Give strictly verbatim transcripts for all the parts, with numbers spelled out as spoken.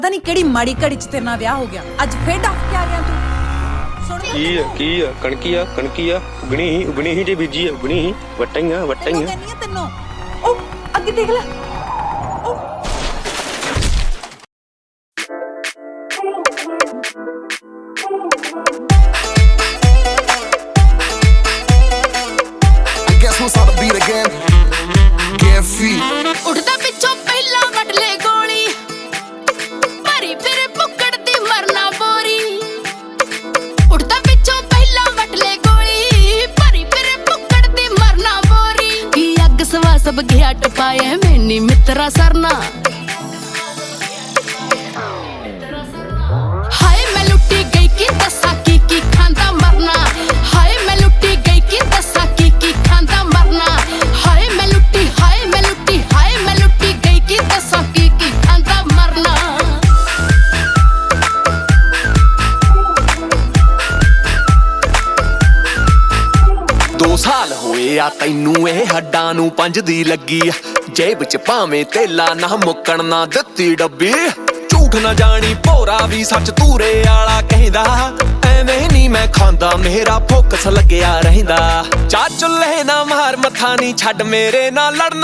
ਪਤਾ ਨਹੀਂ ਕਿਹੜੀ ਮਾੜੀ ਘੜੀ ਚ ਤੇਰੇ ਨਾਲ ਵਿਆਹ ਹੋ ਗਿਆ। ਅੱਜ ਫੇਰ ਡੱਫ ਕੇ ਆ ਗਿਆ ਤੂੰ। ਸੁਣ ਕੀ ਆ ਕੀ ਆ ਕਣਕੀ ਆ ਕਣਕੀ ਆ ਉਗਣੀ ਹੀ ਉਗਣੀ ਹੀ ਜੇ ਬੀਜੀ ਆ ਉਗਣੀ ਹੀ ਵਟਾਈਆਂ ਵਟਾਈਆਂ ਕਹਿੰਨੀ ਆ ਤੈਨੂੰ। ਉਹ ਅੱਗੇ ਦੇਖ ਲੈ। ਉੱਠਦਾ ਪਿੱਛੋਂ ਪਹਿਲਾਂ ਵੱਢ ਲੈ ਗੋਲੀ ਭਰੀ ਫਿਰ ਪੁੱਕੜ ਦੀ ਮਰਨਾ ਬੋਰੀ। ਉੱਠਦਾ ਪਿੱਛੋਂ ਪਹਿਲਾਂ ਵੱਢ ਲੈ ਗੋਲੀ ਭਰੀ ਫਿਰ ਪੁੱਕੜ ਦੀ ਮਰਨਾ ਬੋਰੀ। ਕੀ ਅੱਗ ਸਵਾ ਸਭ ਗਿਆ ਟਪਾਏ ਮੈਨੀ ਮਿੱਤਰਾ ਸਰਨਾ। ਹਾਏ ਮੈਂ ਲੁੱਟੀ ਗਈ ਕਿ ਦੱਸਾਂ ਕੀ ਕੀ ਖਾਂਦਾ ਮਰਨਾ। ਹਾਏ ਮੈਂ ਲੁੱਟੀ ਗਈ ਕਿ ਦੱਸਾਂ ਕੀ ਕੀ ਖਾਂਦਾ ਮਰਨਾ। ਹਾਏ ਮੈਂ ਲੁੱਟੀ ਹਾਏ ਮੈਂ ਲੁੱਟੀ ਹਾਏ ਮੈਂ ਲੁੱਟੀ ਗਈ ਕਿ ਦੱਸਾਂ ਕੀ ਕੀ ਖਾਂਦਾ ਮਰਨਾ। ਦੋ ਸਾਲ ਹੋਏ ਆ ਤੈਨੂੰ ਇਹ ਹੱਡਾਂ ਨੂੰ ਪੰਜ ਦੀ ਲੱਗੀ ਆ। ਜੇਬ ਚ ਭਾਵੇਂ ਤੇਲਾ ਨਾ ਮੁੱਕਣ ਨਾ ਦਿੱਤੀ ਡੱਬੀ। ਝੂਠ ਨਾ ਜਾਣੀ ਭੋਰਾ ਵੀ ਸੱਚ ਤੂਰੇ ਆਲਾ ਕਹਿੰਦਾ। ਐਵੇਂ ਨੀ ਮੈਂ ਖਾਂਦਾ ਮੇਰਾ ਫੋਕਸ ਲੱਗਿਆ ਰਹਿੰਦਾ। ਚਾ ਚੁੱਲ੍ਹੇ ਨਾ ਮਾਰ ਮੱਥਾ ਨੀ ਛੱਡ ਮੇਰੇ ਨਾਲ ਲੜਨਾ।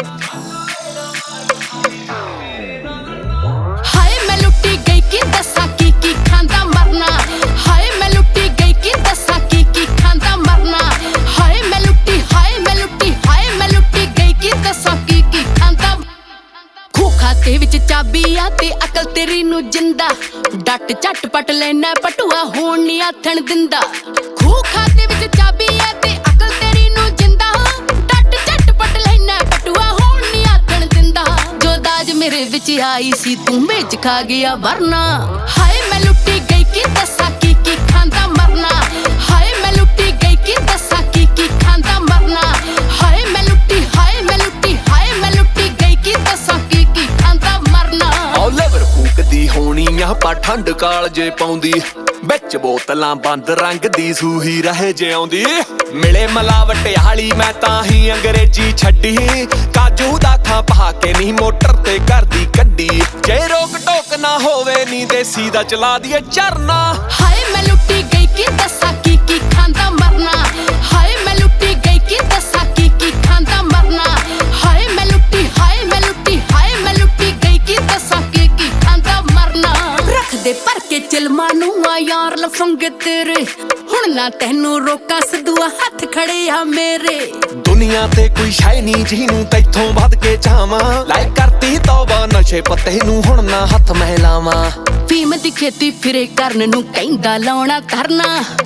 ਹਾਏ ਮੈਂ ਲੁੱਟੀ ਗਈ ਕਿ ਦੱਸਾਂ ਕੀ ਕੀ ਖਾਂਦਾ ਮਰਨਾ। ਹਾਏ ਮੈਂ ਲੁੱਟੀ ਗਈ ਕਿ ਦੱਸਾਂ ਕੀ ਕੀ ਖਾਂਦਾ ਮਰਨਾ। ਹਾਏ ਮੈਂ ਲੁੱਟੀ ਹਾਏ ਮੈਂ ਲੁੱਟੀ ਹਾਏ ਮੈਂ ਲੁੱਟੀ ਗਈ ਕਿ ਦੱਸਾਂ ਕੀ ਕੀ ਖਾਂਦਾ। ਖੂਹ ਖਾਤੇ ਵਿੱਚ ਚਾਬੀ ਆ ਤੇ ਅਕਲ ਤੇਰੀ ਨੂੰ ਜਿੰਦਾ। ਡੱਟ ਝੱਟ ਪਟ ਲੈਣਾ ਪਟੂਆ ਹੋਣ ਨੀ ਆਥਣ ਦਿੰਦਾ। ਖੂਹ ਖਾਤੇ ਵਿੱਚ ਚਾਬੀ ਆ ਤੇ ਅਕਲ ਤੇਰੀ ਨੂੰ ਜਿੰਦਾ। ਡੱਟ ਝੱਟ ਪਟ ਲੈਣਾ ਪਟੂਆ ਹੋਣ ਨੀ ਆਥਣ ਦਿੰਦਾ। ਜੋ ਦਾਜ ਮੇਰੇ ਵਿੱਚ ਆਈ ਸੀ ਤੂੰ ਵਿੱਚ ਖਾ ਗਿਆ ਵਰਨਾ। ਹਾਏ ਮੈਂ ਲੁੱਟੀ ਗਈ ਕਿ ਦੱਸਾਂ ਕੀ ਕੀ ਖਾਂਦਾ ਮਰਨਾ। ਹਾਏ ਮੈਂ ਲੁੱਟੀ ਗਈ ਕਿ ਦੱਸਾਂ ਕੀ ਕੀ ਖਾਂਦਾ ਮਰਨਾ। ਹਾਏ ਮੈਂ ਲੁੱਟੀ ਹਾਏ ਮੈਂ ਲੁੱਟੀ ਹਾਏ ਮੈਂ ਲੁੱਟੀ ਗਈ ਕਿ ਦੱਸਾਂ ਕੀ ਕੀ ਖਾਂਦਾ ਮਰਨਾ। ਔ ਲਵਰ ਫੂਕਦੀ ਹੋਣੀ ਆ ਪਾ ਠੰਡ ਕਾਲਜੇ ਪਾਉਂਦੀ। ਵਿੱਚ ਬੋਤਲਾਂ ਬੰਦ ਰੰਗ ਦੀ ਸੂਹੀ ਰਹੇ ਜਿਉਂਦੀ। ਮਿਲੇ ਮਲਾਵਟ ਹਾਲੀ ਮੈਂ ਤਾਂ ਹੀ ਅੰਗਰੇਜ਼ੀ ਛੱਡੀ। ਕਾਜੂ ਦਾ ਖਾਂ ਪਾ ਕੇ ਨੀ ਮੋਟਰ ਤੇ ਕਰਦੀ ਕੱਢੀ। ਜੇ ਰੋਕ ਟੋਕ ਨਾ ਹੋਵੇ ਨੀ ਦੇਸੀ ਦਾ ਚਲਾ ਦੀਏ ਚਰਨਾ। ਹਾਏ ਮੈਂ ਲੁੱਟੀ ਗਈ ਕਿ ਦੱਸਾਂ ਕੀ ਕੀ ਖਾਂਦਾ ਮਰਨਾ। ਹਾਏ ਮੈਂ ਲੁੱਟੀ ਗਈ ਕਿ ਦੱਸਾਂ ਕੀ ਕੀ ਖਾਂਦਾ ਮਰਨਾ। ਹਾਏ ਮੈਂ ਲੁੱਟੀ ਹਾਏ ਮੈਂ ਲੁੱਟੀ ਹਾਏ ਮੈਂ ਲੁੱਟੀ ਗਈ ਕਿ ਦੱਸਾਂ ਕੀ ਕੀ ਖਾਂਦਾ ਮਰਨਾ। ਰੱਖ ਦੇ ਭਰ ਕੇ ਚਿਲਮਾਂ ਨੂੰ ਆ ਯਾਰ ਲਫੰਗੇ ਤੇਰੇ। ਹੁਣ ਨਾ ਤੈਨੂੰ ਰੋਕਾਂ ਸਦੂਆ ਹੱਥ ਖੜੇ ਆ ਮੇਰੇ। ਦੁਨੀਆ ਤੇ ਕੋਈ ਸ਼ੈ ਨੀ ਜਿਹਨੂੰ ਤੈਥੋਂ ਵੱਧ ਕੇ ਚਾਵਾਂ। ਲਾਇਕ ਕਰਤੀ ਤੌਬਾ ਨਸ਼ੇ ਪੱਤੇ ਨੂੰ ਹੁਣ ਨਾ ਹੱਥ ਮਹਿਲਾਵਾਂ। ਫੀਮ ਦੀ ਖੇਤੀ ਫਿਰੇ ਕਰਨ ਨੂੰ ਕਹਿੰਦਾ ਲਾਉਣਾ ਕਰਨਾ।